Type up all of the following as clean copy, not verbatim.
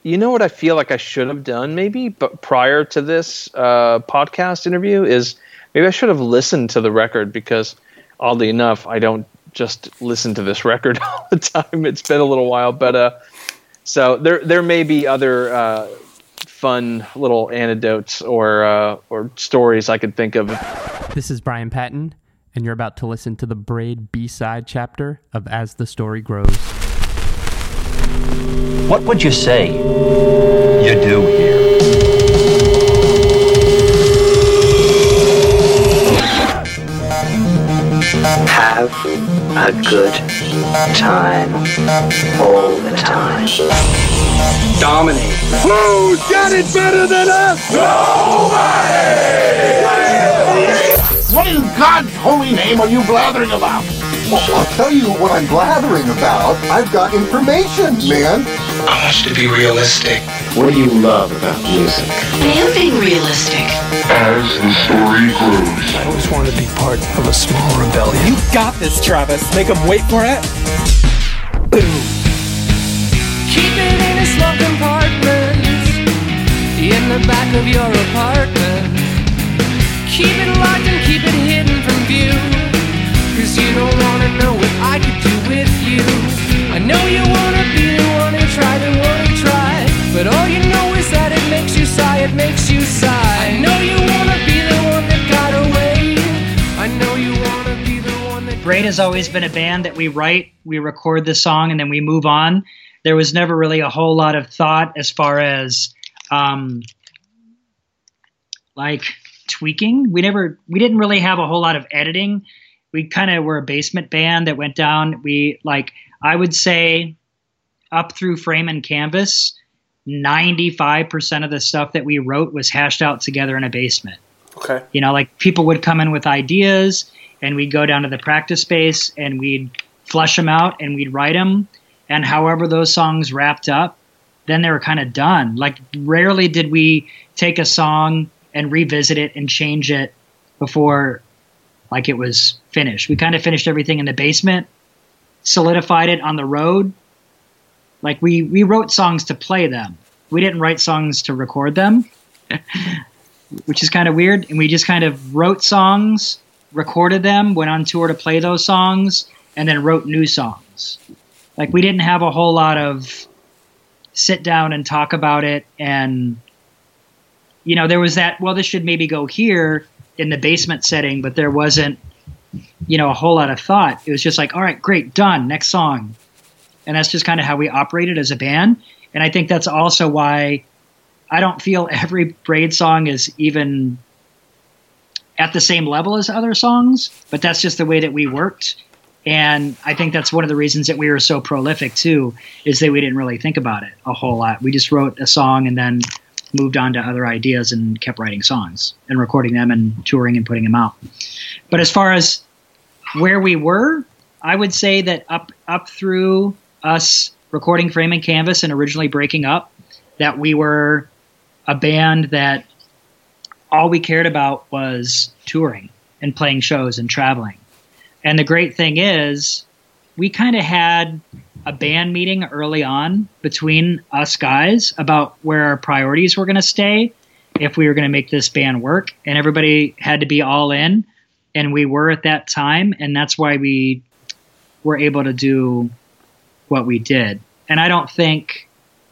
You know what I feel like I should have done maybe, but prior to this podcast interview is maybe I should have listened to the record, because oddly enough, I don't just listen to this record all the time. It's been a little while, but so there may be other fun little anecdotes or stories I could think of. This is Brian Patton, and you're about to listen to the Braid B-side chapter of As the Story Grows. What would you say you do here? Have a good time all the time. Dominate. Who's got it better than us? Nobody! What in God's holy name are you blathering about? Well, I'll tell you what I'm blathering about. I've got information, man. I want you to be realistic. What do you love about music? Man being realistic. As the story grows. I always wanted to be part of a small rebellion. You got this, Travis. Make him wait for it. Boom. Keep it in a small compartment in the back of your apartment. Keep it locked and keep it hidden from view, 'cause you don't wanna know what I could do with you. I know you wanna be the one who tried the one who tried, but all you know is that it makes you sigh, it makes you sigh. I know you wanna be the one that got away. I know you wanna be the one that... Braid has always been a band that we write, we record the song, and then we move on. There was never really a whole lot of thought as far as tweaking. We didn't really have a whole lot of editing. We kind of were a basement band that went down. I would say up through Frame and Canvas, 95% of the stuff that we wrote was hashed out together in a basement. Okay. People would come in with ideas, and we'd go down to the practice space and we'd flush them out and we'd write them. And however those songs wrapped up, then they were kind of done. Rarely did we take a song and revisit it and change it before it was finished. We kind of finished everything in the basement, solidified it on the road. We wrote songs to play them. We didn't write songs to record them, which is kind of weird. And we just kind of wrote songs, recorded them, went on tour to play those songs, and then wrote new songs. We didn't have a whole lot of sit down and talk about it. And, there was that, well, this should maybe go here in the basement setting, but there wasn't, a whole lot of thought. It was just all right, great, done, next song. And that's just kind of how we operated as a band. And I think that's also why I don't feel every Braid song is even at the same level as other songs, but that's just the way that we worked. And I think that's one of the reasons that we were so prolific too, is that we didn't really think about it a whole lot. We just wrote a song and then moved on to other ideas and kept writing songs and recording them and touring and putting them out. But as far as where we were, I would say that up through us recording Frame and Canvas and originally breaking up, that we were a band that all we cared about was touring and playing shows and traveling. And the great thing is, we kind of had a band meeting early on between us guys about where our priorities were going to stay if we were going to make this band work. And everybody had to be all in, and we were at that time. And that's why we were able to do what we did. And I don't think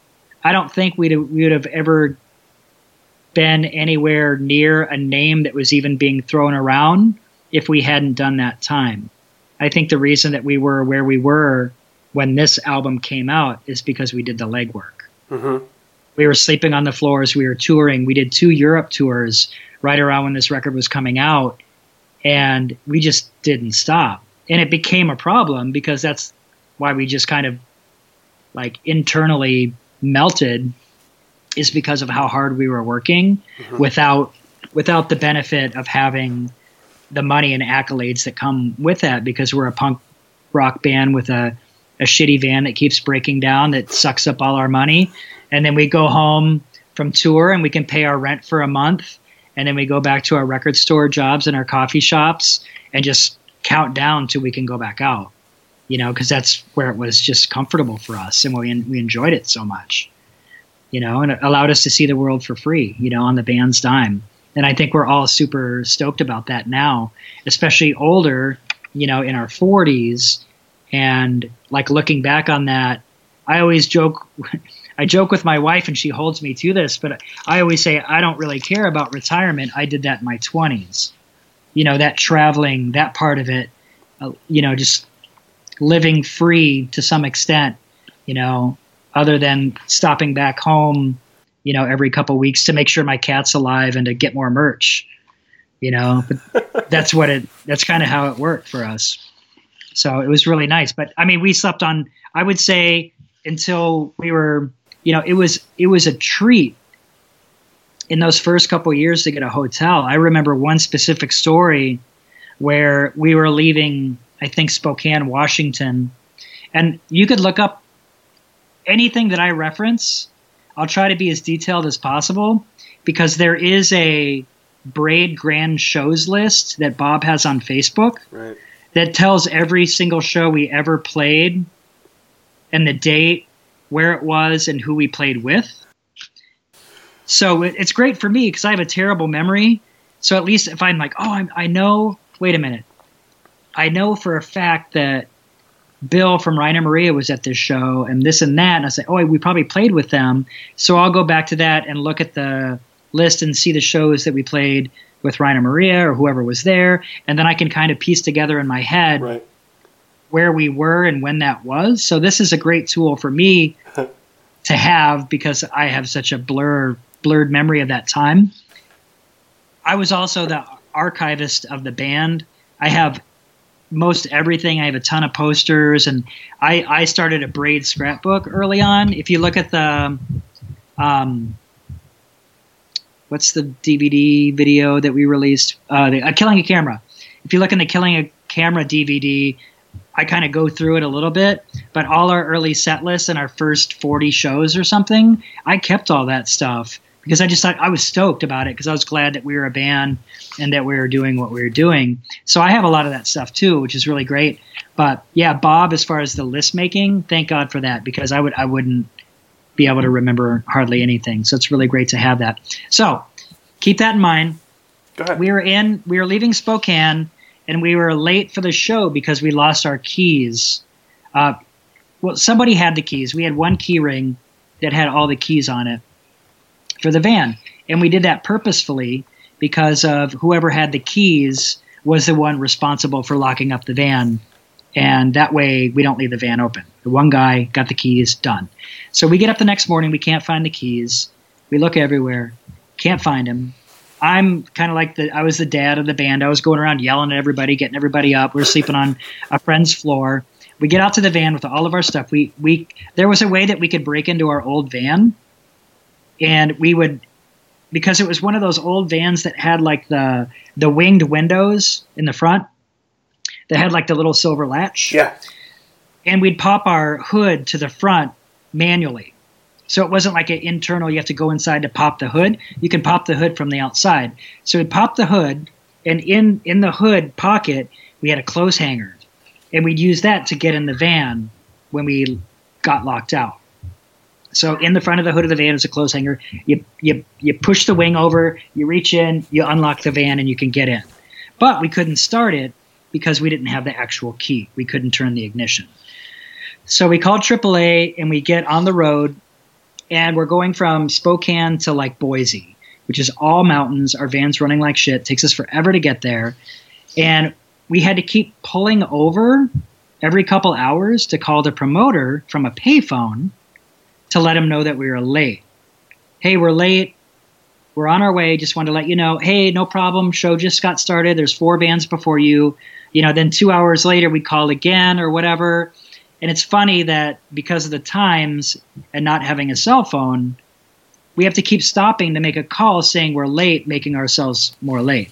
we would have ever been anywhere near a name that was even being thrown around if we hadn't done that time. I think the reason that we were where we were when this album came out is because we did the legwork. Mm-hmm. We were sleeping on the floors. We were touring. We did 2 Europe tours right around when this record was coming out, and we just didn't stop. And it became a problem because that's why we just kind of internally melted, is because of how hard we were working without the benefit of having the money and accolades that come with that, because we're a punk rock band with a shitty van that keeps breaking down, that sucks up all our money. And then we go home from tour and we can pay our rent for a month. And then we go back to our record store jobs and our coffee shops and just count down till we can go back out, because that's where it was just comfortable for us. And we enjoyed it so much. and it allowed us to see the world for free, on the band's dime. And I think we're all super stoked about that now, especially older, in our 40s. And like looking back on that, I always joke with my wife, and she holds me to this, but I always say I don't really care about retirement. I did that in my 20s. That traveling, that part of it, just living free to some extent, other than stopping back home, every couple weeks to make sure my cat's alive and to get more merch, but that's kind of how it worked for us. So it was really nice. But I mean, we slept on, I would say, until we were, it was a treat in those first couple of years to get a hotel. I remember one specific story where we were leaving, I think, Spokane, Washington, and you could look up anything that I reference. I'll try to be as detailed as possible because there is a Braid Grand Shows list that Bob has on Facebook. Right. That tells every single show we ever played and the date, where it was, and who we played with. So it's great for me because I have a terrible memory. So at least if I'm like, I know, wait a minute. I know for a fact that Bill from Rainer Maria was at this show and this and that. And I say, we probably played with them. So I'll go back to that and look at the list and see the shows that we played with Rainer Maria or whoever was there, and then I can kind of piece together in my head where we were and when that was. So this is a great tool for me to have because I have such a blurred memory of that time. I was also the archivist of the band. I have most everything. I have a ton of posters, and I started a Braid scrapbook early on. If you look at the what's the DVD video that we released? Killing a Camera. If you look in the Killing a Camera DVD, I kind of go through it a little bit, but all our early set lists and our first 40 shows or something, I kept all that stuff because I just thought I was stoked about it because I was glad that we were a band and that we were doing what we were doing. So I have a lot of that stuff too, which is really great. But yeah, Bob, as far as the list making, thank God for that because I wouldn't be able to remember hardly anything. So it's really great to have that. So keep that in mind. Go ahead. We were leaving Spokane and we were late for the show because we lost our keys. Somebody had the keys. We had one key ring that had all the keys on it for the van. And we did that purposefully because of whoever had the keys was the one responsible for locking up the van. And that way we don't leave the van open. The one guy got the keys, done. So we get up the next morning. We can't find the keys. We look everywhere. Can't find them. I'm kind of like I was the dad of the band. I was going around yelling at everybody, getting everybody up. We're sleeping on a friend's floor. We get out to the van with all of our stuff. There was a way that we could break into our old van. And we would, because it was one of those old vans that had like the winged windows in the front. That had like the little silver latch. Yeah. And we'd pop our hood to the front manually. So it wasn't like an internal, you have to go inside to pop the hood. You can pop the hood from the outside. So we'd pop the hood, and in the hood pocket, we had a clothes hanger. And we'd use that to get in the van when we got locked out. So in the front of the hood of the van is a clothes hanger. You push the wing over, you reach in, you unlock the van, and you can get in. But we couldn't start it because we didn't have the actual key. We couldn't turn the ignition. So we called AAA and we get on the road and we're going from Spokane to like Boise, which is all mountains. Our van's running like shit. It takes us forever to get there. And we had to keep pulling over every couple hours to call the promoter from a payphone to let him know that we were late. Hey, we're late. We're on our way. Just wanted to let you know, hey, no problem. Show just got started. There's 4 bands before you. Then 2 hours later, we call again or whatever. And it's funny that because of the times and not having a cell phone, we have to keep stopping to make a call saying we're late, making ourselves more late.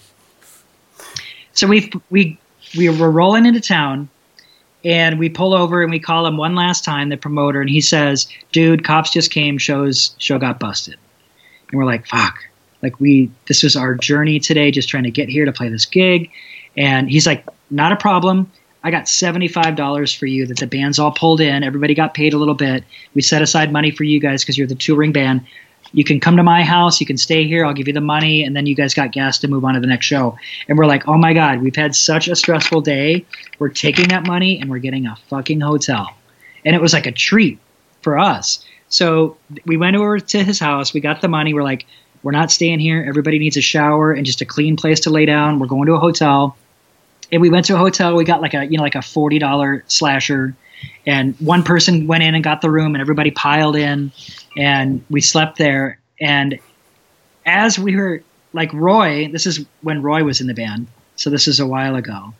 So we were rolling into town, and we pull over and we call him one last time, the promoter, and he says, dude, cops just came, show got busted. And we're like, fuck. Like this was our journey today, just trying to get here to play this gig. And he's like, not a problem. I got $75 for you that the band's all pulled in. Everybody got paid a little bit. We set aside money for you guys because you're the touring band. You can come to my house. You can stay here. I'll give you the money. And then you guys got gas to move on to the next show. And we're like, oh my God, we've had such a stressful day. We're taking that money and we're getting a fucking hotel. And it was like a treat for us. So we went over to his house. We got the money. We're like, we're not staying here. Everybody needs a shower and just a clean place to lay down. We're going to a hotel. And we went to a hotel. We got like a $40 slasher. And one person went in and got the room and everybody piled in and we slept there. And as we were like Roy, this is when Roy was in the band. So this is a while ago.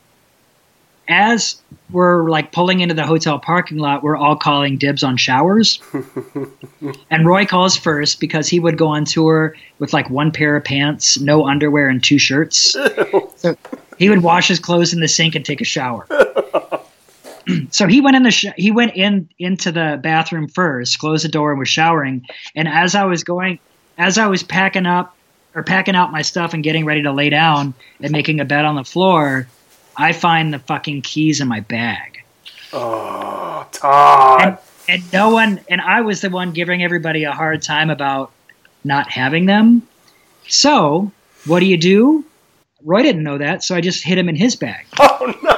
As we're like pulling into the hotel parking lot, we're all calling dibs on showers. And Roy calls first because he would go on tour with like one pair of pants, no underwear, and 2 shirts. So he would wash his clothes in the sink and take a shower. So he went into the bathroom first, closed the door, and was showering. And as I was packing out my stuff and getting ready to lay down and making a bed on the floor, I find the fucking keys in my bag. Oh, Todd. And I was the one giving everybody a hard time about not having them. So what do? Roy didn't know that, so I just hid him in his bag. Oh, no.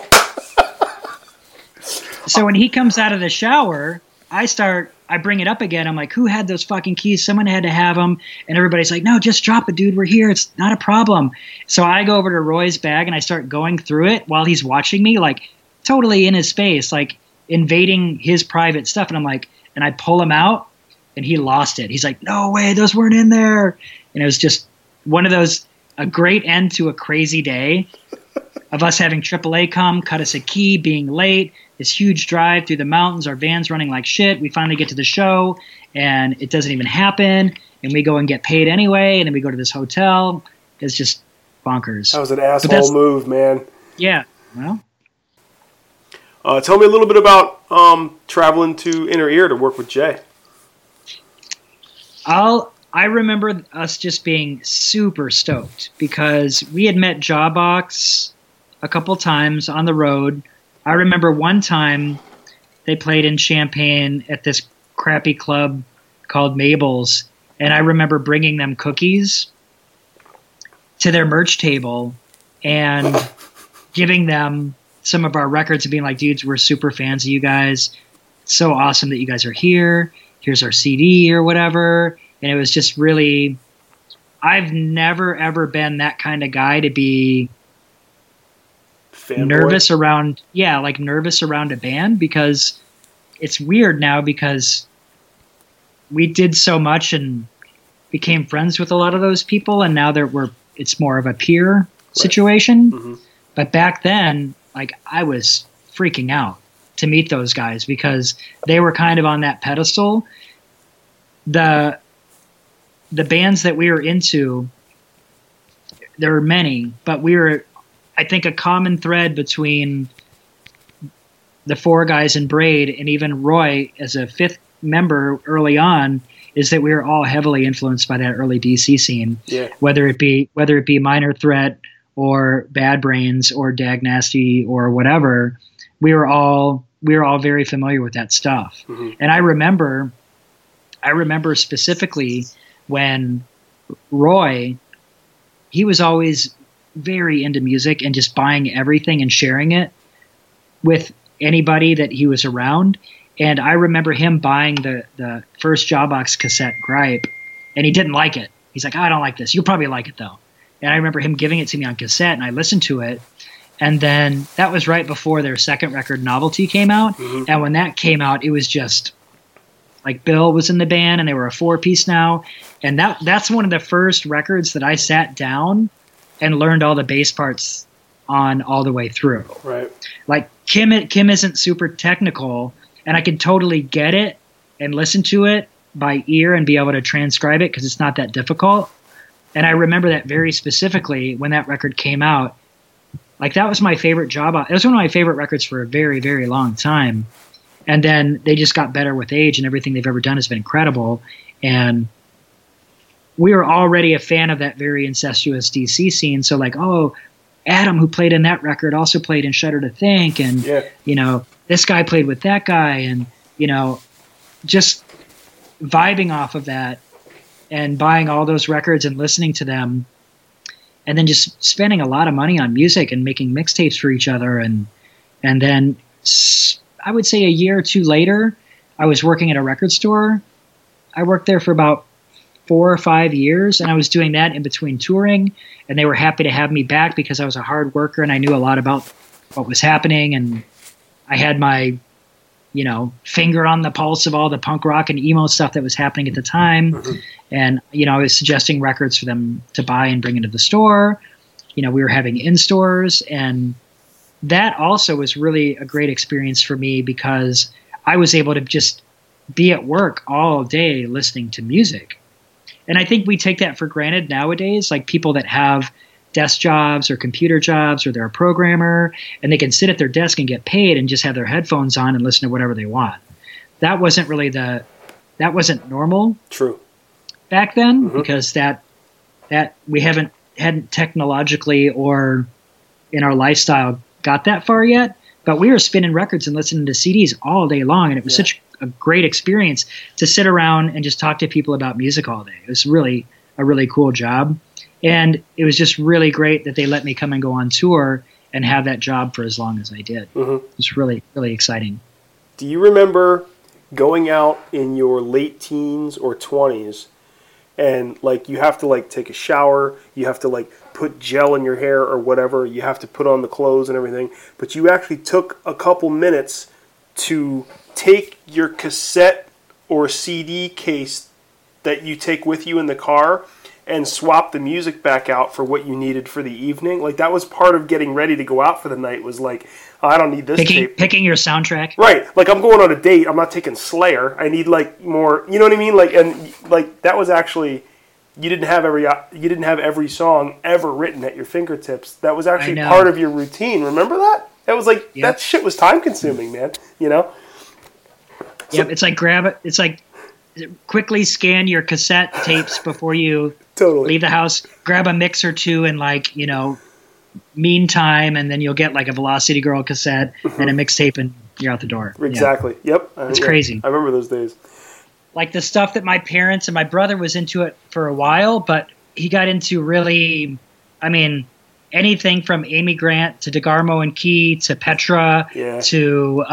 So when he comes out of the shower, I bring it up again. I'm like, who had those fucking keys? Someone had to have them. And everybody's like, no, just drop it, dude. We're here. It's not a problem. So I go over to Roy's bag and I start going through it while he's watching me, like totally in his face, like invading his private stuff. And I'm like, and I pull him out and he lost it. He's like, no way, those weren't in there. And it was just one of those, a great end to a crazy day of us having AAA come, cut us a key, being late, this huge drive through the mountains, our van's running like shit. We finally get to the show, and it doesn't even happen, and we go and get paid anyway, and then we go to this hotel. It's just bonkers. That was an asshole move, man. Yeah. Well. Tell me a little bit about traveling to Inner Ear to work with Jay. I remember us just being super stoked because we had met Jawbox a couple times on the road. I remember one time they played in Champaign at this crappy club called Mabel's, and I remember bringing them cookies to their merch table and giving them some of our records and being like, dudes, we're super fans of you guys. It's so awesome that you guys are here. Here's our CD or whatever. And it was just really, I've never, ever been that kind of guy to be nervous around a band, because it's weird now because we did so much and became friends with a lot of those people. And now it's more of a peer situation. Mm-hmm. But back then, like, I was freaking out to meet those guys because they were kind of on that pedestal. The bands that we were into, there were many, but I think a common thread between the 4 guys in Braid and even Roy as a 5th member early on is that we were all heavily influenced by that early DC scene. Yeah. Whether it be Minor Threat or Bad Brains or Dag Nasty or whatever, we were all very familiar with that stuff. Mm-hmm. And I remember specifically when Roy, he was always very into music and just buying everything and sharing it with anybody that he was around. And I remember him buying the first Jawbox cassette, Gripe, and he didn't like it. He's like, I don't like this. You'll probably like it though. And I remember him giving it to me on cassette, and I listened to it. And then that was right before their second record, Novelty, came out. Mm-hmm. And when that came out, it was just like Bill was in the band and they were a 4-piece now. And that's one of the first records that I sat down and learned all the bass parts on all the way through. Right. Like Kim isn't super technical, and I can totally get it and listen to it by ear and be able to transcribe it because it's not that difficult. And I remember that very specifically when that record came out. Like, that was my favorite job. It was one of my favorite records for a very, very long time. And then they just got better with age, and everything they've ever done has been incredible. And we were already a fan of that very incestuous DC scene. So like, oh, Adam, who played in that record, also played in Shudder to Think, and you know, this guy played with that guy, and you know, just vibing off of that and buying all those records and listening to them, and then just spending a lot of money on music and making mixtapes for each other, and then I would say a year or two later, I was working at a record store. I worked there for about 4 or 5 years, and I was doing that in between touring, and they were happy to have me back because I was a hard worker and I knew a lot about what was happening, and I had my, you know, finger on the pulse of all the punk rock and emo stuff that was happening at the time. And, you know, I was suggesting records for them to buy and bring into the store. You know, we were having in-stores, and that also was really a great experience for me because I was able to just be at work all day listening to music. And I think we take that for granted nowadays, like people that have desk jobs or computer jobs, or they're a programmer and they can sit at their desk and get paid and just have their headphones on and listen to whatever they want. That wasn't really that wasn't normal. True. Back then, because that we hadn't technologically or in our lifestyle got that far yet, but we were spinning records and listening to CDs all day long, and it was such a great experience to sit around and just talk to people about music all day. It was really a really cool job, and it was just really great that they let me come and go on tour and have that job for as long as I did. It's really, really exciting. Do you remember going out in your late teens or 20s and like you have to like take a shower, you have to like put gel in your hair or whatever, you have to put on the clothes and everything, but you actually took a couple minutes to take your cassette or CD case that you take with you in the car and swap the music back out for what you needed for the evening? Like that was part of getting ready to go out for the night, was like, oh, I don't need this tape. Picking your soundtrack. Right. Like I'm going on a date, I'm not taking Slayer. I need like more, you know what I mean? Like, and like that was actually, you didn't have every song ever written at your fingertips. That was actually part of your routine. Remember that? That was like, that shit was time consuming, man. You know? Yep. It's like it's like quickly scan your cassette tapes before you leave the house, grab a mix or two and like, you know, meantime, and then you'll get like a Velocity Girl cassette and a mixtape and you're out the door. Exactly. Yep. It's crazy. I remember those days. Like the stuff that my parents and my brother was into it for a while, but he got into really, I mean, anything from Amy Grant to DeGarmo and Key to Petra to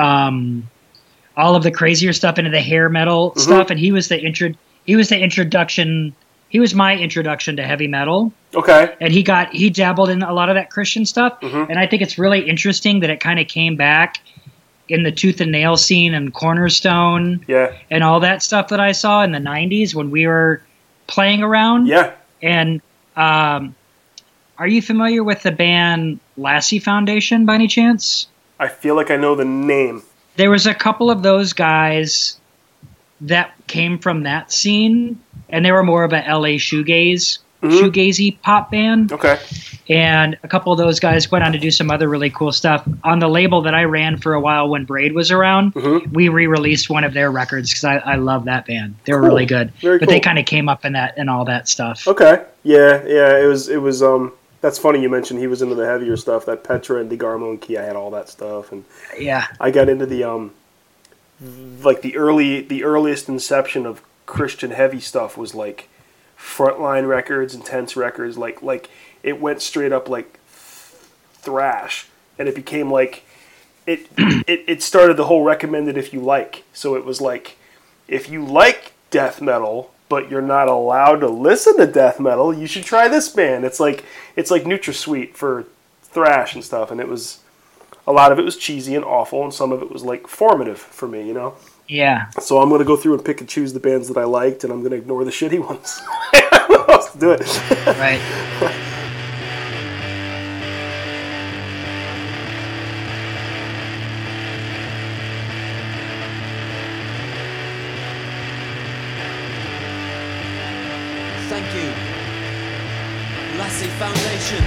all of the crazier stuff, into the hair metal stuff. And he was the introduction. He was my introduction to heavy metal. Okay. And he dabbled in a lot of that Christian stuff. And I think it's really interesting that it kind of came back in the Tooth and Nail scene and Cornerstone and all that stuff that I saw in the 90s when we were playing around. Yeah. And are you familiar with the band Lassie Foundation by any chance? I feel like I know the name. There was a couple of those guys that came from that scene, and they were more of a LA shoegazy pop band. Okay. And a couple of those guys went on to do some other really cool stuff. On the label that I ran for a while when Braid was around, we re-released one of their records because I love that band. They were really good. But they kind of came up in that and all that stuff. Okay. Yeah. It was that's funny you mentioned he was into the heavier stuff. That Petra and DeGarmo and Key, I had all that stuff, and I got into the like the earliest inception of Christian heavy stuff was like Frontline Records, Intense Records, like it went straight up like thrash, and it became like it started the whole recommended if you like. So it was like, if you like death metal but you're not allowed to listen to death metal, you should try this band. It's like NutraSweet for thrash and stuff, and it was, a lot of it was cheesy and awful, and some of it was like formative for me, you know? Yeah. So I'm going to go through and pick and choose the bands that I liked, and I'm going to ignore the shitty ones. I don't know how else to do it. Right. Thank you, Lassie Foundation.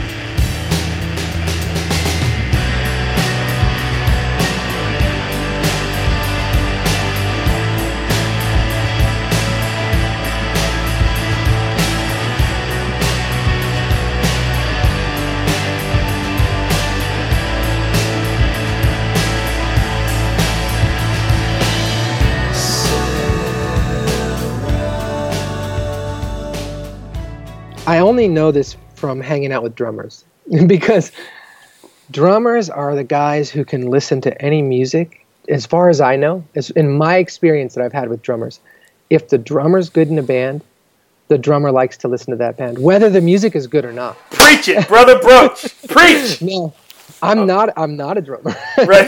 I only know this from hanging out with drummers because drummers are the guys who can listen to any music. As far as I know, in my experience that I've had with drummers, if the drummer's good in a band, the drummer likes to listen to that band, whether the music is good or not. Preach it, Brother Broach. Preach. No, I'm not a drummer. Right.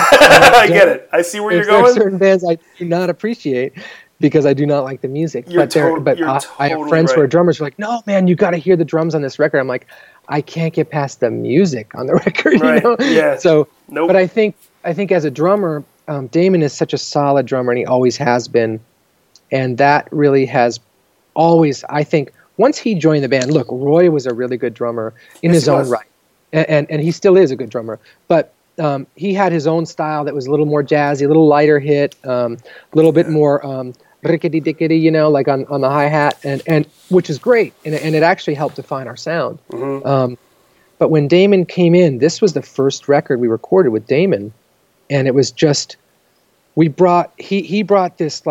I get it. I see where you're going. There are certain bands I do not appreciate because I do not like the music. I have friends who are drummers who are like, no, man, you got to hear the drums on this record. I'm like, I can't get past the music on the record. Right. You know? Yeah. So, nope. But I think as a drummer, Damon is such a solid drummer, and he always has been. And that really has always, I think, once he joined the band, look, Roy was a really good drummer in his own right. And he still is a good drummer. But he had his own style that was a little more jazzy, a little lighter hit, a little bit more rickety-dickety, you know, like on the hi-hat, and which is great. And it actually helped define our sound. Mm-hmm. But when Damon came in, this was the first record we recorded with Damon. And it was just, he brought this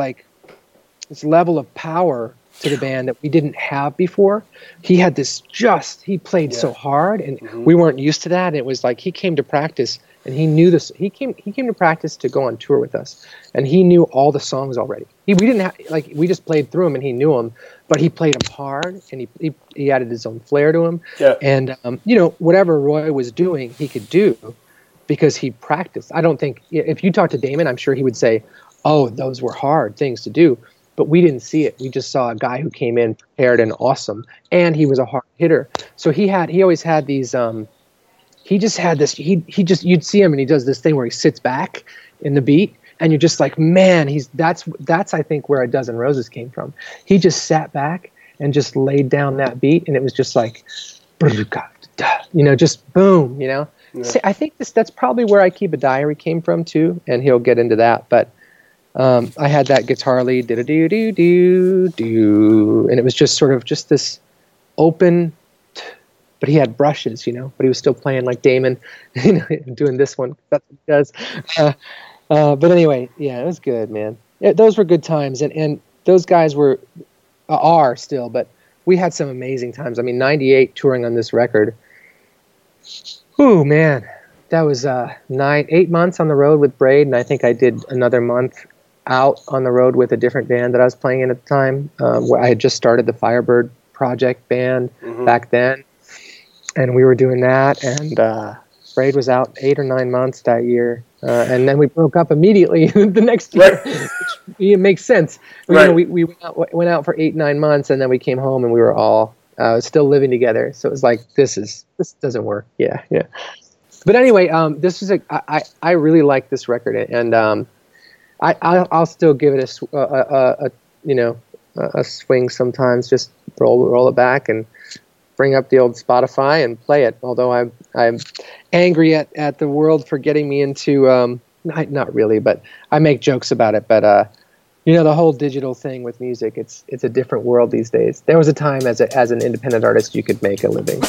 level of power to the band that we didn't have before. He had this he played so hard, and we weren't used to that. And it was like he came to practice, and he knew this. He came to practice to go on tour with us, and he knew all the songs already. We didn't have, we just played through them, and he knew them, but he played them hard, and he added his own flair to them. Yeah. And whatever Roy was doing, he could do because he practiced. I don't think if you talk to Damon, I'm sure he would say, "Oh, those were hard things to do." But we didn't see it. We just saw a guy who came in prepared and awesome, and he was a hard hitter. So he always had these. He just had this. You'd see him, and he does this thing where he sits back in the beat, and you're just like, man, that's I think where A Dozen Roses came from. He just sat back and just laid down that beat, and it was just like, just boom, Yeah. See, I think that's probably where I Keep a Diary came from too, and he'll get into that, but. I had that guitar lead, do-do-do-do-do, and it was just sort of just this open, but he had brushes, but he was still playing like Damon, doing this one. That's what he does. But anyway, yeah, it was good, man. Those were good times, and those guys are still, but we had some amazing times. I mean, 98 touring on this record. Ooh, man, that was 8 months on the road with Braid, and I think I did another month out on the road with a different band that I was playing in at the time, where I had just started the Firebird Project band back then, and we were doing that, and Braid was out 8 or 9 months that year, and then we broke up immediately the next year, which makes sense. Right. We went out for 8-9 months, and then we came home, and we were all still living together, so it was like, this doesn't work. Yeah. But anyway, this is I really like this record, and I'll still give it a swing sometimes. Just roll it back and bring up the old Spotify and play it. Although I'm angry at the world for getting me into not really, but I make jokes about it. But the whole digital thing with music, it's a different world these days. There was a time as an independent artist you could make a living.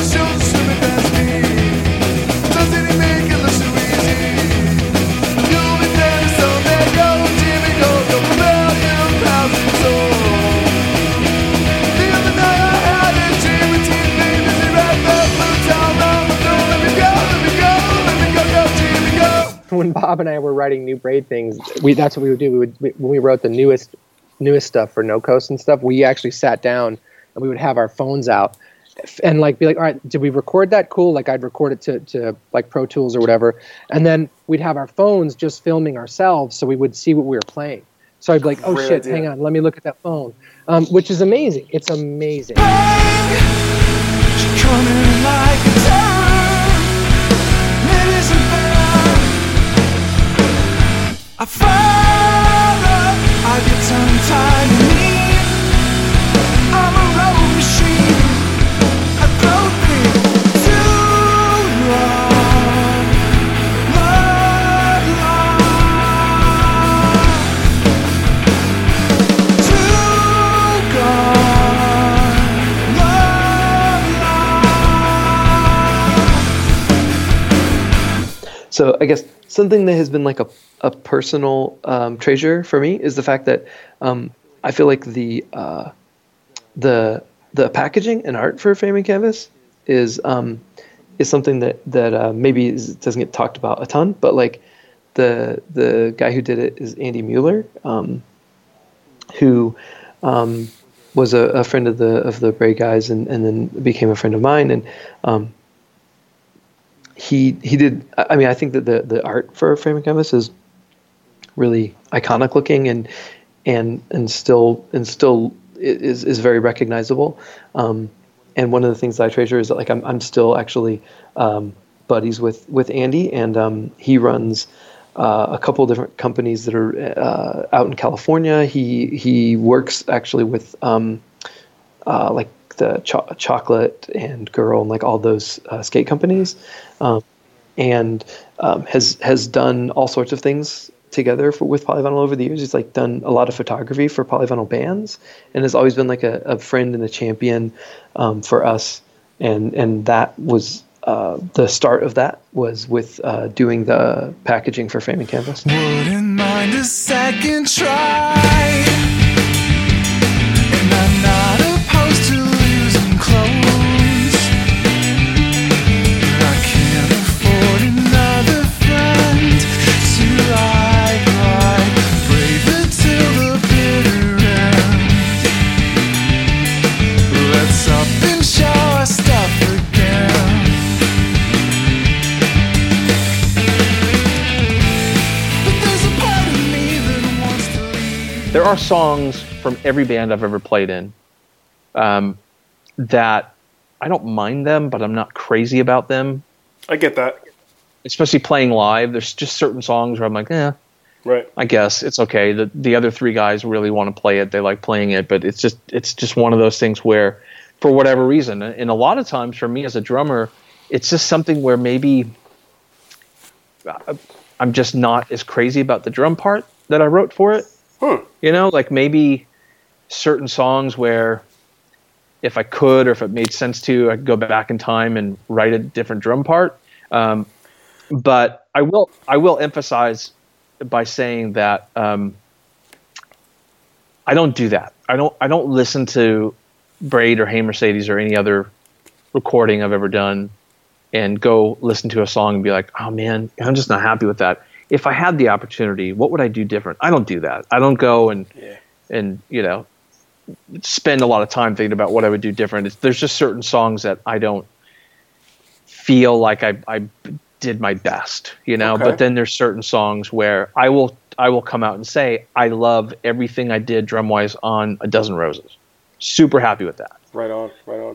When Bob and I were writing new Braid things, that's what we would do. When we wrote the newest stuff for No Coast and stuff, we actually sat down and we would have our phones out and be like, all right, did we record that? Cool. Like I'd record it to like Pro Tools or whatever. And then we'd have our phones just filming ourselves so we would see what we were playing. So I'd be like, oh shit, hang on, let me look at that phone. Which is amazing. It's amazing. I follow, I get tongue-tied in me. I'm a road machine. I throw people too long, too gone, So I guess something that has been like a personal treasure for me is the fact that I feel like the the packaging and art for Framing Canvas is something that maybe doesn't get talked about a ton, but like the guy who did it is Andy Mueller, who was a friend of the Braid guys and then became a friend of mine, and he did. I mean, I think that the art for Framing Canvas is really iconic looking and still is very recognizable. And one of the things that I treasure is that like I'm still actually buddies with Andy, and he runs a couple of different companies that are out in California. He works actually with like the Chocolate and Girl and like all those skate companies, and has done all sorts of things together with Polyvinyl over the years. He's like done a lot of photography for Polyvinyl bands and has always been like a friend and a champion for us. And that was the start of that was with doing the packaging for Framing Canvas. Wouldn't mind a second try, and I'm not opposed to losing clothes, but I can't afford another friend to like brave it till the bitter end. Let's up and show our stuff again. There are songs from every band I've ever played in that I don't mind them, but I'm not crazy about them. I get that. Especially playing live. There's just certain songs where I'm like, right. I guess it's okay. The other three guys really want to play it. They like playing it, but it's just one of those things where, for whatever reason, and a lot of times for me as a drummer, it's just something where maybe I'm just not as crazy about the drum part that I wrote for it. You know, like maybe certain songs where if I could or if it made sense to, I could go back in time and write a different drum part. But I will emphasize by saying that I don't do that. I don't listen to Braid or Hey Mercedes or any other recording I've ever done and go listen to a song and be like, oh man, I'm just not happy with that. If I had the opportunity, what would I do different? I don't do that. I don't go and you know, spend a lot of time thinking about what I would do different. There's just certain songs that I don't feel like I did my best, you know. Okay. But then there's certain songs where I will come out and say I love everything I did drum wise on A Dozen Roses. Super happy with that. Right on.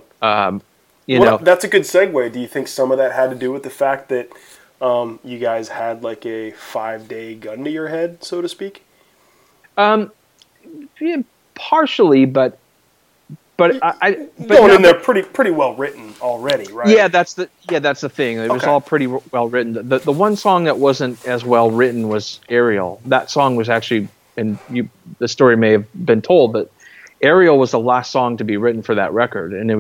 You know, that's a good segue. Do you think some of that had to do with the fact that you guys had like a 5-day gun to your head, so to speak? Yeah, partially, but I going in there pretty well written already, right? Yeah, that's the thing. It was all pretty well written. The one song that wasn't as well written was Ariel. That song was actually, and the story may have been told, but Ariel was the last song to be written for that record, and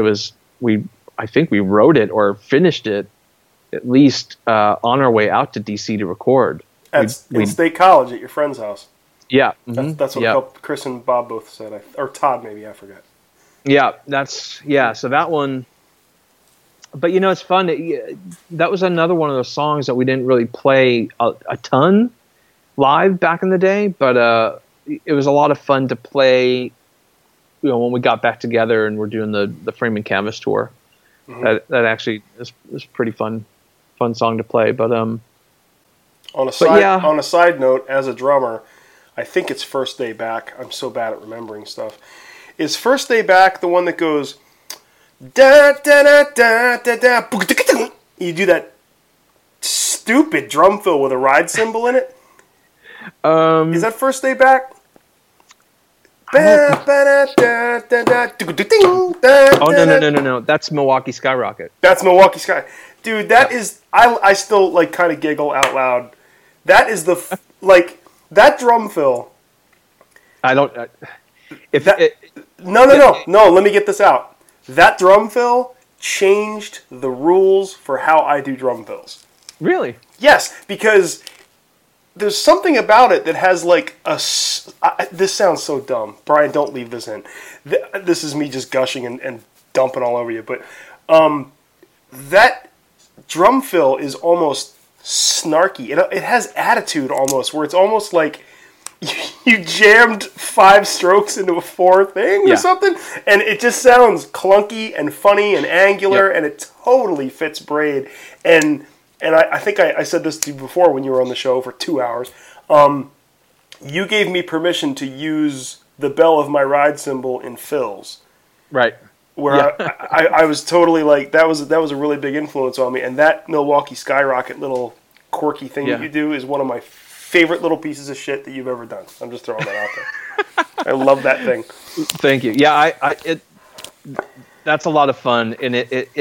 I think we wrote it or finished it at least on our way out to DC to record. In State College at your friend's house. Yeah. That's what Chris and Bob both said. Or Todd, maybe, I forget. Yeah, so that one, but you know, it's fun. That was another one of those songs that we didn't really play a ton live back in the day, but it was a lot of fun to play, you know, when we got back together and we're doing the Framing Canvas tour. Mm-hmm. That actually is pretty fun song to play. But on a side note, as a drummer, I think it's First Day Back. I'm so bad at remembering stuff. Is First Day Back the one that goes da da da da da da? You do that stupid drum fill with a ride cymbal in it. Is that First Day Back? Oh no! That's Milwaukee Skyrocket. That's Milwaukee Sky, dude. That is. I still like kind of giggle out loud. That is that drum fill. I don't. No. Let me get this out. That drum fill changed the rules for how I do drum fills. Really? Yes, because there's something about it that has like this sounds so dumb. Brian, don't leave this in. This is me just gushing and dumping all over you. But that drum fill is almost snarky. It has attitude almost, where it's almost like you jammed 5 strokes into a 4 thing or something. And it just sounds clunky and funny and angular, and it totally fits Braid. And I think I said this to you before when you were on the show for 2 hours. You gave me permission to use the bell of my ride cymbal in fills. Right. Where I was totally like, that was a really big influence on me. And that Milwaukee Skyrocket little quirky thing that you do is one of my favorite little pieces of shit that you've ever done. I'm just throwing that out there. I love that thing. Thank you. Yeah, that's a lot of fun, and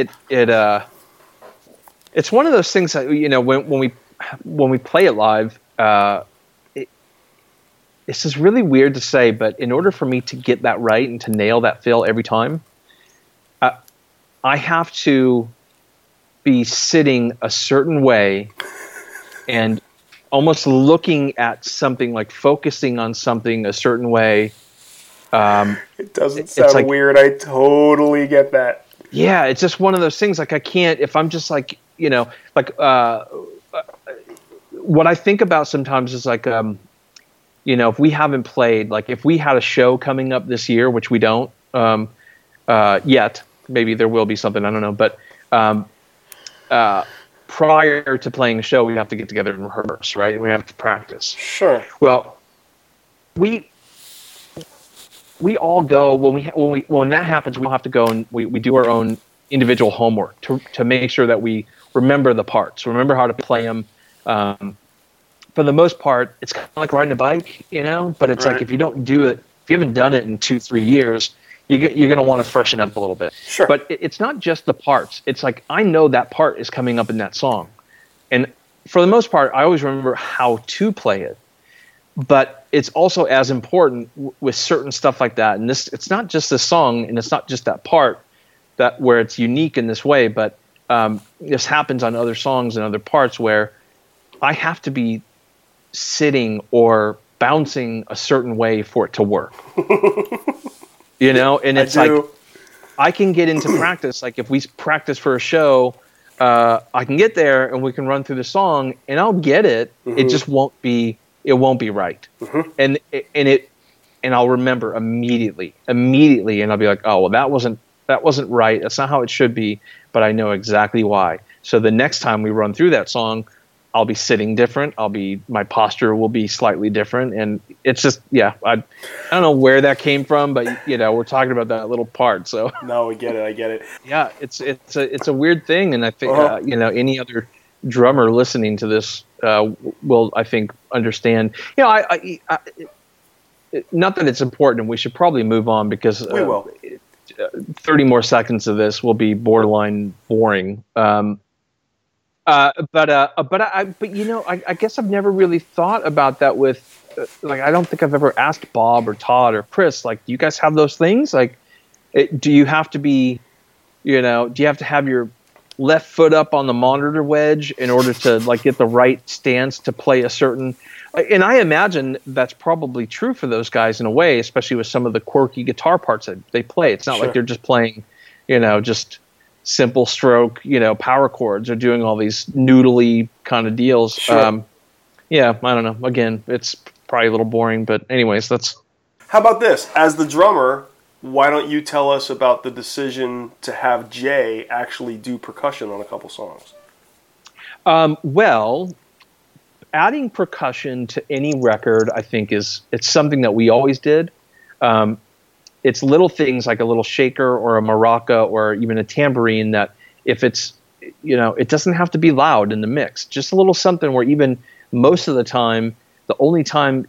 it's one of those things that, you know, when we play it live, it's just really weird to say, but in order for me to get that right and to nail that fill every time, I have to be sitting a certain way and almost looking at something, like focusing on something a certain way. It doesn't sound like, weird. I totally get that. Yeah, it's just one of those things. Like, I can't, if I'm just like, you know, like what I think about sometimes is like, you know, if we haven't played, like if we had a show coming up this year, which we don't yet, maybe there will be something, I don't know. But prior to playing a show, we have to get together and rehearse, right? We have to practice. Sure. Well, we all go when that happens. We have to go and we do our own individual homework to make sure that we remember the parts, remember how to play them. For the most part, it's kind of like riding a bike, you know. But it's like if you don't do it, if you haven't done it in 2-3 years, you're going to want to freshen up a little bit. Sure. But it's not just the parts. It's like, I know that part is coming up in that song, and for the most part, I always remember how to play it. But it's also as important with certain stuff like that. And it's not just this song, and it's not just that part that where it's unique in this way. But this happens on other songs and other parts where I have to be sitting or bouncing a certain way for it to work. You know, and it's like, I can get into practice. Like if we practice for a show, I can get there and we can run through the song and I'll get it. Mm-hmm. It just won't be right. Mm-hmm. And I'll remember immediately. And I'll be like, oh, well, that wasn't right. That's not how it should be, but I know exactly why. So the next time we run through that song, I'll be sitting different. My posture will be slightly different. And it's just, I don't know where that came from, but you know, we're talking about that little part. So no, I get it. Yeah. It's a weird thing. And I think, you know, any other drummer listening to this, will, I think, understand, you know, I not that it's important, and we should probably move on because we will. 30 more seconds of this will be borderline boring. But you know, I guess I've never really thought about that with, like, I don't think I've ever asked Bob or Todd or Chris, like, do you guys have those things? Like, do you have to be, you know, do you have to have your left foot up on the monitor wedge in order to like get the right stance to play a certain, and I imagine that's probably true for those guys in a way, especially with some of the quirky guitar parts that they play. It's not like they're just playing, you know, just simple stroke, you know, power chords, or doing all these noodly kind of deals. Sure. Yeah, I don't know. Again, it's probably a little boring, but anyways, How about this? As the drummer, why don't you tell us about the decision to have Jay actually do percussion on a couple songs? Well, adding percussion to any record, I think it's something that we always did. It's little things like a little shaker or a maraca or even a tambourine that if it's, you know, it doesn't have to be loud in the mix. Just a little something where even most of the time, the only time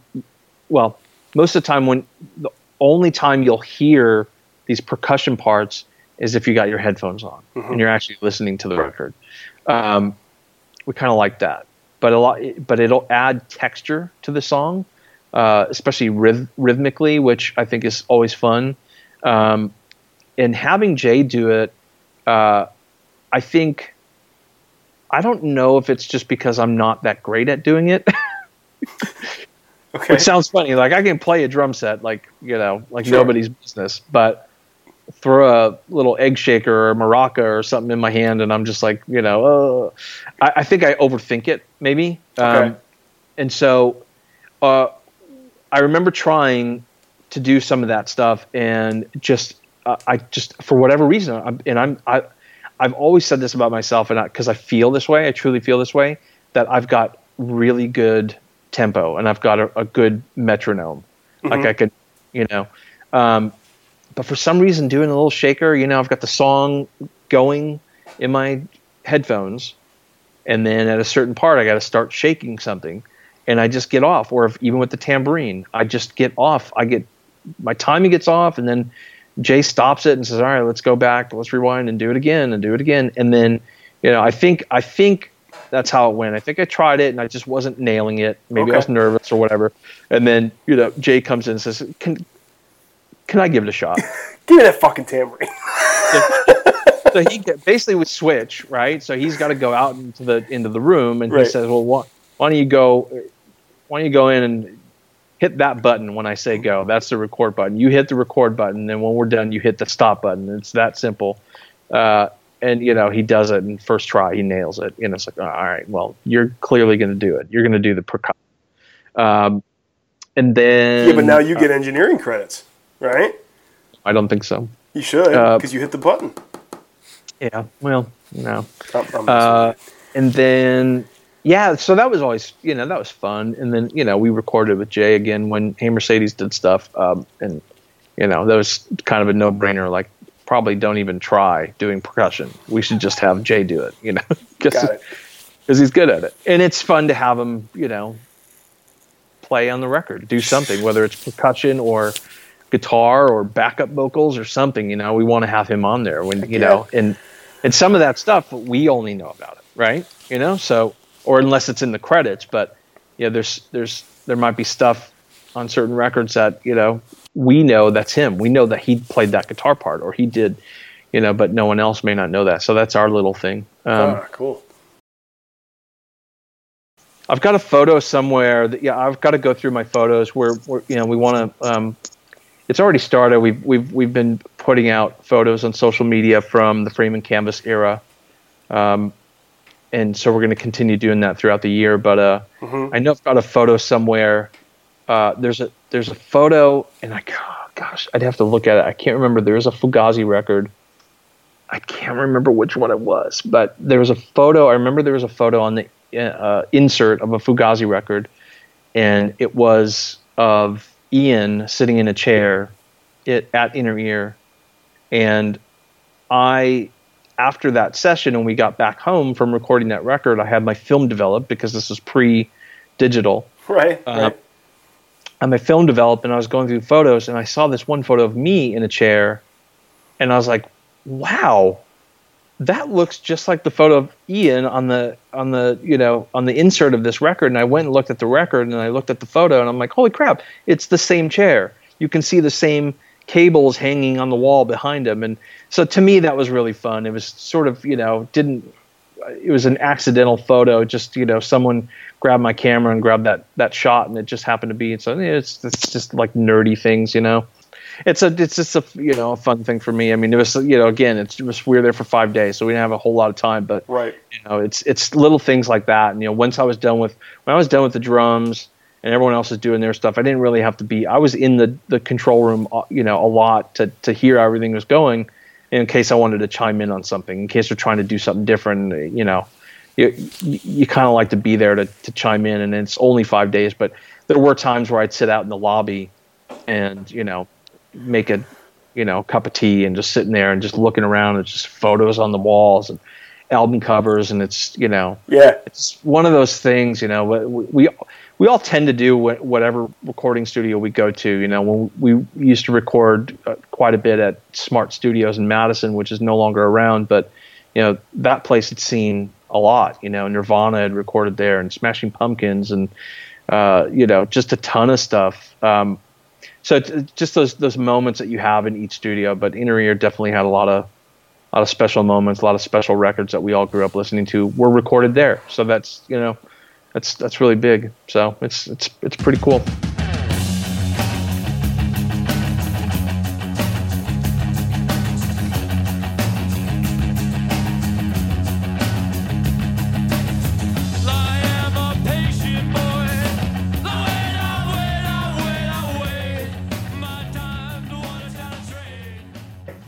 you'll hear these percussion parts is if you got your headphones on and you're actually listening to the record. We kind of like that, but it'll add texture to the song. Especially rhythmically, which I think is always fun. And having Jay do it, I don't know if it's just because I'm not that great at doing it, Which sounds funny. Like I can play a drum set like nobody's business, but throw a little egg shaker or a maraca or something in my hand, and I'm just like, I think I overthink it maybe. And so I remember trying to do some of that stuff, and I just for whatever reason, I've always said this about myself, and because I feel this way, I truly feel this way, that I've got really good tempo and I've got a good metronome. Like I could, but for some reason doing a little shaker, I've got the song going in my headphones, and then at a certain part I got to start shaking something, and I just get off. Or even with the tambourine, I just get off. My timing gets off, and then Jay stops it and says, all right, let's go back, let's rewind and do it again. And then, I think that's how it went. I think I tried it and I just wasn't nailing it. Maybe I was nervous or whatever. And then, Jay comes in and says, can I give it a shot? Give me that fucking tambourine. So he basically would switch, right? So he's got to go out into the room, and he says, well, why don't you go in and hit that button when I say go. That's the record button. You hit the record button, and when we're done, you hit the stop button. It's that simple. And he does it in first try. He nails it. It's like, all right, well, you're clearly going to do it. You're going to do the percussion. And then but now you get engineering credits, right? I don't think so. You should, because you hit the button. Yeah. Well, no. And then. Yeah, so that was always, that was fun. And then, we recorded with Jay again when Hey Mercedes did stuff. And, that was kind of a no-brainer, like, probably don't even try doing percussion. We should just have Jay do it, because he's good at it. And it's fun to have him, play on the record, do something, whether it's percussion or guitar or backup vocals or something, we want to have him on there when, and some of that stuff, we only know about it, right? So... or unless it's in the credits, but there might be stuff on certain records that we know that's him. We know that he played that guitar part, or he did, but no one else may not know that. So that's our little thing. Cool. I've got a photo somewhere that I've got to go through my photos where we want to. It's already started. We've been putting out photos on social media from the Frame and Canvas era. And so we're going to continue doing that throughout the year. But I know I've got a photo somewhere. There's a photo, and I'd have to look at it. I can't remember. There was a Fugazi record. I can't remember which one it was, but there was a photo. I remember there was a photo on the insert of a Fugazi record, and it was of Ian sitting in a chair at Inner Ear, and after that session, and we got back home from recording that record, I had my film developed because this was pre-digital. Right. And my film developed, and I was going through photos, and I saw this one photo of me in a chair, and I was like, "Wow, that looks just like the photo of Ian on the insert of this record." And I went and looked at the record, and I looked at the photo, and I'm like, "Holy crap! It's the same chair. You can see the same cables hanging on the wall behind him." And so to me that was really fun. It was sort of it was an accidental photo, just someone grabbed my camera and grabbed that shot, and it just happened to be. So it's just like nerdy things. It's just a fun thing for me. I mean, it was again, we were there for 5 days, so we didn't have a whole lot of time, but it's little things like that. And when I was done with the drums and everyone else is doing their stuff, I didn't really have to be. I was in the control room, a lot to hear how everything was going, in case I wanted to chime in on something, in case they're trying to do something different. You kind of like to be there to chime in, and it's only 5 days, but there were times where I'd sit out in the lobby and make a cup of tea and just sitting there and just looking around and just photos on the walls and album covers, and it's it's one of those things. We all tend to do whatever recording studio we go to. When we used to record quite a bit at Smart Studios in Madison, which is no longer around, but that place had seen a lot. Nirvana had recorded there, and Smashing Pumpkins, and just a ton of stuff. So it's just those moments that you have in each studio. But Inner Ear definitely had a lot of special moments, a lot of special records that we all grew up listening to were recorded there. So that's that's really big. So it's pretty cool.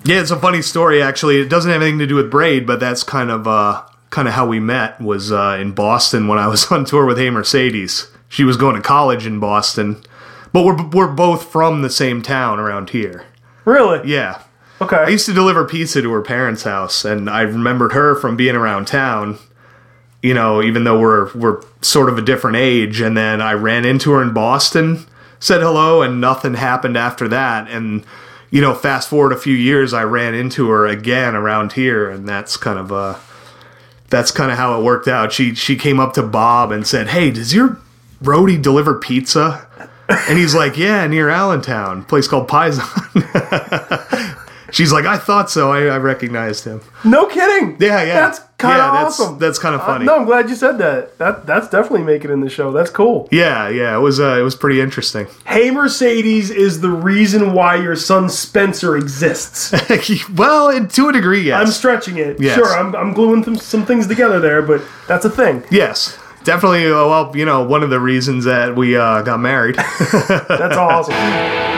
Yeah, it's a funny story, actually. It doesn't have anything to do with Braid, but that's kind of how we met, was in Boston when I was on tour with Hey Mercedes. She was going to college in Boston, but we're both from the same town around here. Really? Yeah. Okay. I used to deliver pizza to her parents' house, and I remembered her from being around town, you know, even though we're sort of a different age. And then I ran into her in Boston, said hello, and nothing happened after that. And, you know, fast forward a few years, I ran into her again around here, and that's kind of how it worked out. She came up to Bob and said, "Hey, does your roadie deliver pizza?" And he's like, "Yeah, near Allentown, a place called Paisan." She's like, "I thought so. I recognized him." No kidding. Yeah. That's kind of awesome. That's kind of funny. No, I'm glad you said that. That's definitely making it in the show. That's cool. Yeah. It was pretty interesting. Hey Mercedes is the reason why your son Spencer exists. Well, to a degree, yes. I'm stretching it. Yes. Sure, I'm gluing some things together there, but that's a thing. Yes. Definitely, well, you know, one of the reasons that we got married. That's awesome.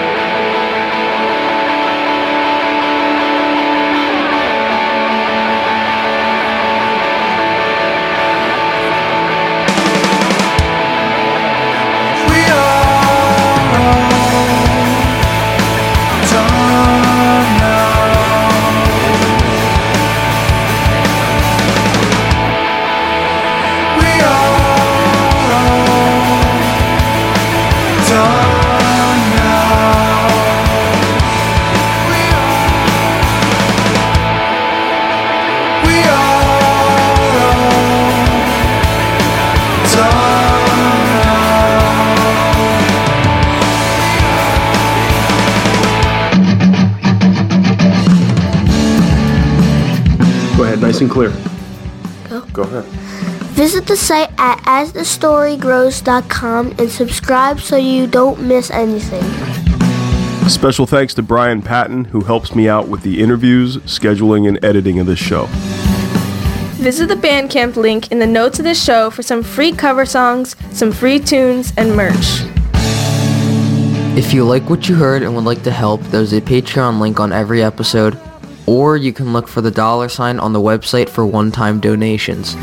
Nice and clear. Go ahead. Visit the site at asthestorygrows.com and subscribe so you don't miss anything. Special thanks to Brian Patton, who helps me out with the interviews, scheduling, and editing of this show. Visit the Bandcamp link in the notes of this show for some free cover songs, some free tunes, and merch. If you like what you heard and would like to help, there's a Patreon link on every episode, or you can look for the $sign on the website for one-time donations.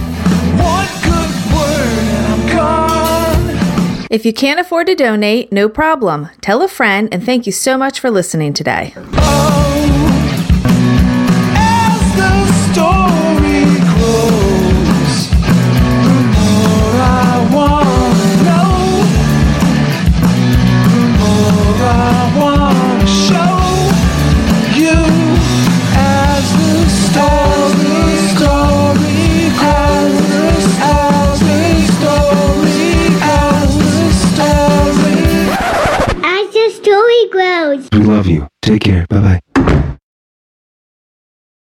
If you can't afford to donate, no problem. Tell a friend, and thank you so much for listening today. We love you. Take care. Bye.